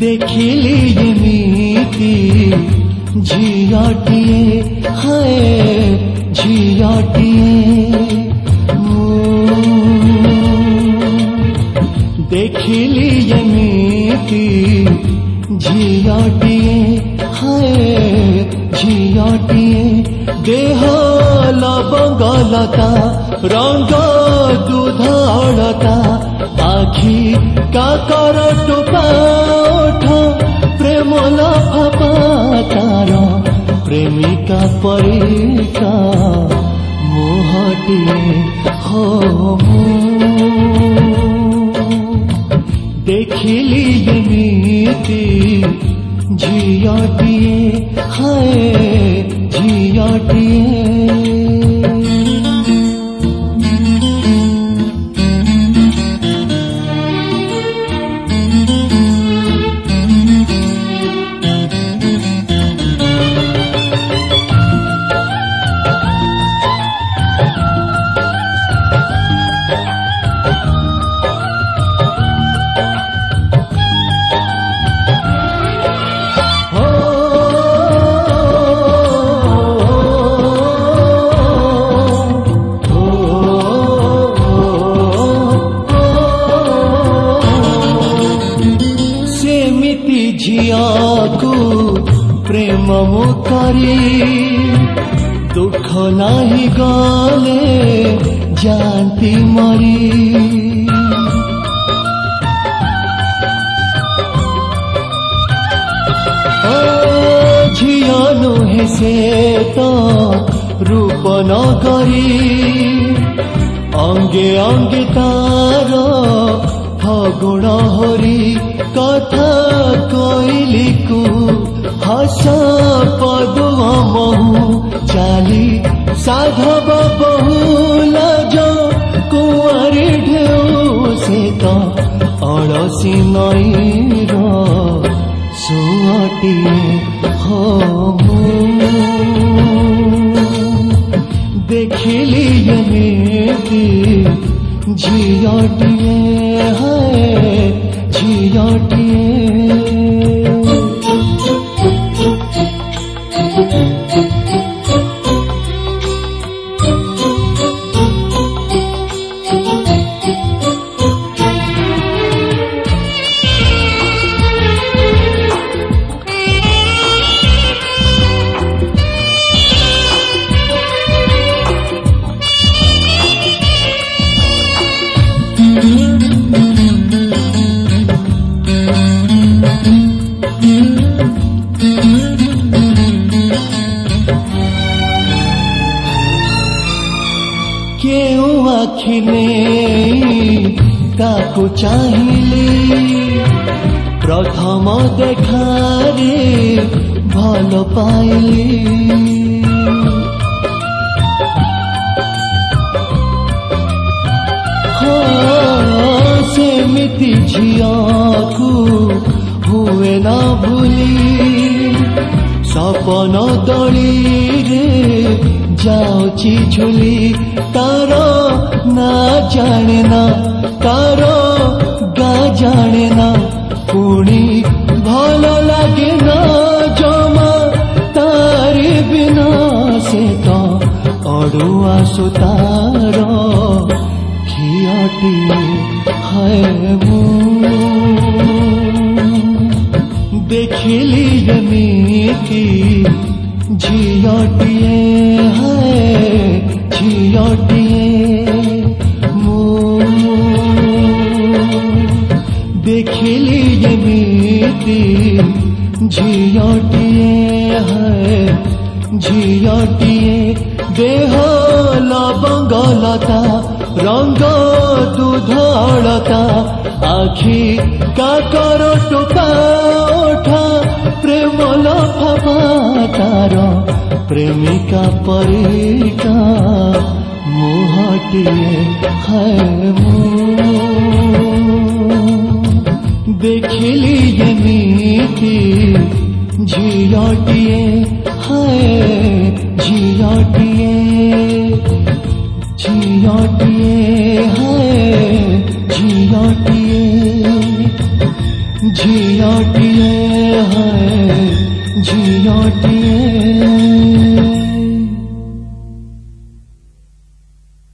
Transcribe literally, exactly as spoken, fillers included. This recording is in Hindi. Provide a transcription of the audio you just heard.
देखिली एमिति झियाटिए हाय झियाटिए देखिली एमिति झियाटिए हाय झियाटिए देह लवंगलता रंग दुधड़ता आखि काकर टोपा प्रेम लफा तार प्रेमिका परिका मुहटिए हो देखिली एमिति झियाटिए हाय झियाटिए प्रेम मुकारी दुख नाही गले जानती मरी झिया नुहे से तो रूप न करी अंगे अंगे तार फगुण हरी कथा कोइली को हस पदुआ महु चाली साधव बहुल जो कुंवारी ढेउ से तो अड़सी नई सुअटिए हो देखिली एमिति झियाटिए हाय झियाटिए ताकू चाहिली प्रथम देखारे भल पाइली हाँ सेमिति झियाकू हुए ना भूली सपन दड़ी रे जाऊची झुली तार ना जाने ना तारो गा जाने ना पुणी भल लागे ना जमा तारी बिना से तो अड़ुआ सुतार खियाटिए है देखिली एमिति झियाटिए है झियाटिए देखिली एमिति झियाटिए है झियाटिए देह लवंगलता रंग दुधड़ता आखि काकर टोपा प्रेम लफा तार प्रेमिका परिका मुहटिए है देखिली एमिति झियाटिए हाय झियाटिए झियाटिए हाय झियाटिए ଝିଅଟିଏ ହଏ ଝିଅଟିଏ